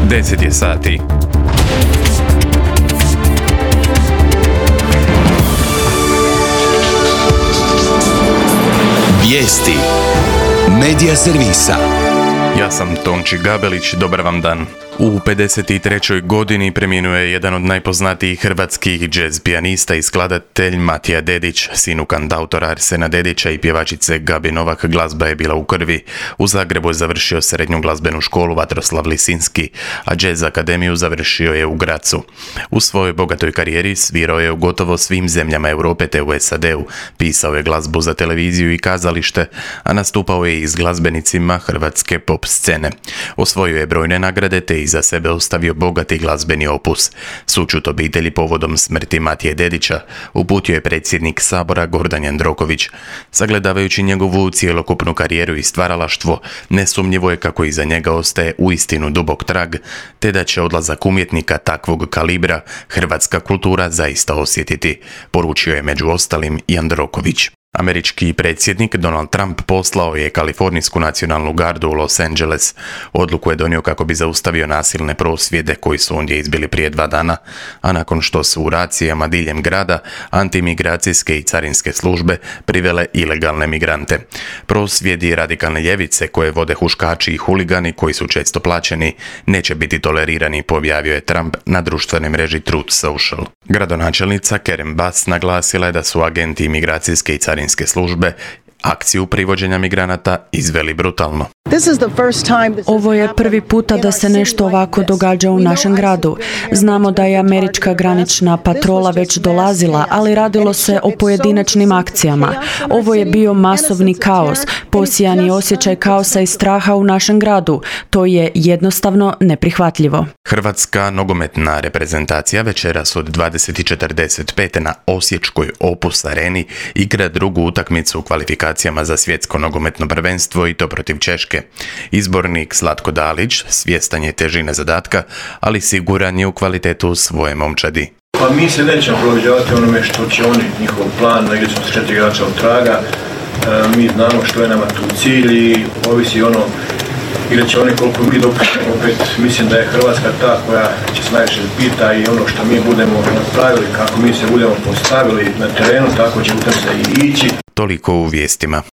10 je sati. Vijesti Medija servisa. Ja sam Tonči Gabelić, dobar vam dan. U 53. godini preminuo je jedan od najpoznatijih hrvatskih jazz pijanista i skladatelj Matija Dedić. Sinu kantautora Arsena Dedića i pjevačice Gabi Novak glazba je bila u krvi. U Zagrebu je završio srednju glazbenu školu Vatroslav Lisinski, a jazz akademiju završio je u Grazu. U svojoj bogatoj karijeri svirao je u gotovo svim zemljama Europe te u SAD-u. Pisao je glazbu za televiziju i kazalište, a nastupao je i s glazbenicima hrvatske pop scene. Osvojio je brojne nagrade te iza sebe ostavio bogati glazbeni opus. Sućut obitelji povodom smrti Matije Dedića uputio je predsjednik Sabora Gordan Jandroković. Sagledavajući njegovu cjelokupnu karijeru i stvaralaštvo, nesumnjivo je kako iza njega ostaje uistinu dubok trag, te da će odlazak umjetnika takvog kalibra hrvatska kultura zaista osjetiti, poručio je među ostalim Jandroković. Američki predsjednik Donald Trump poslao je kalifornijsku nacionalnu gardu u Los Angeles. Odluku je donio kako bi zaustavio nasilne prosvjede koji su ondje izbili prije 2 dana, a nakon što su u racijama diljem grada antimigracijske i carinske službe privele ilegalne migrante. Prosvjedi radikalne ljevice koje vode huškači i huligani koji su često plaćeni neće biti tolerirani, objavio je Trump na društvenoj mreži Truth Social. Gradonačelnica Karen Bass naglasila je da su agenti imigracijske i carinske službe akciju privođenja migranata izveli brutalno. Ovo je prvi puta da se nešto ovako događa u našem gradu. Znamo da je američka granična patrola već dolazila, ali radilo se o pojedinačnim akcijama. Ovo je bio masovni kaos, posijan je osjećaj kaosa i straha u našem gradu. To je jednostavno neprihvatljivo. Hrvatska nogometna reprezentacija večeras od 20:45 na osječkoj Opus areni igra drugu utakmicu u kvalifikacijama za svjetsko nogometno prvenstvo i to protiv Češke. Izbornik Zlatko Dalić svjestan je težine zadatka, ali siguran je u kvalitetu svoje momčadi. Pa mi se nećemo prilagođavati onome što će oni, njihov plan, negdje smo s 4 igrača od traga, mi znamo što je nama tu cilj i ovisi ono igrat će oni koliko mi dopuštamo. Opet mislim da je Hrvatska ta koja će se najviše pita i ono što mi budemo napravili, kako mi se budemo postavili na terenu, tako će u tom se i ići. Toliko u vijestima.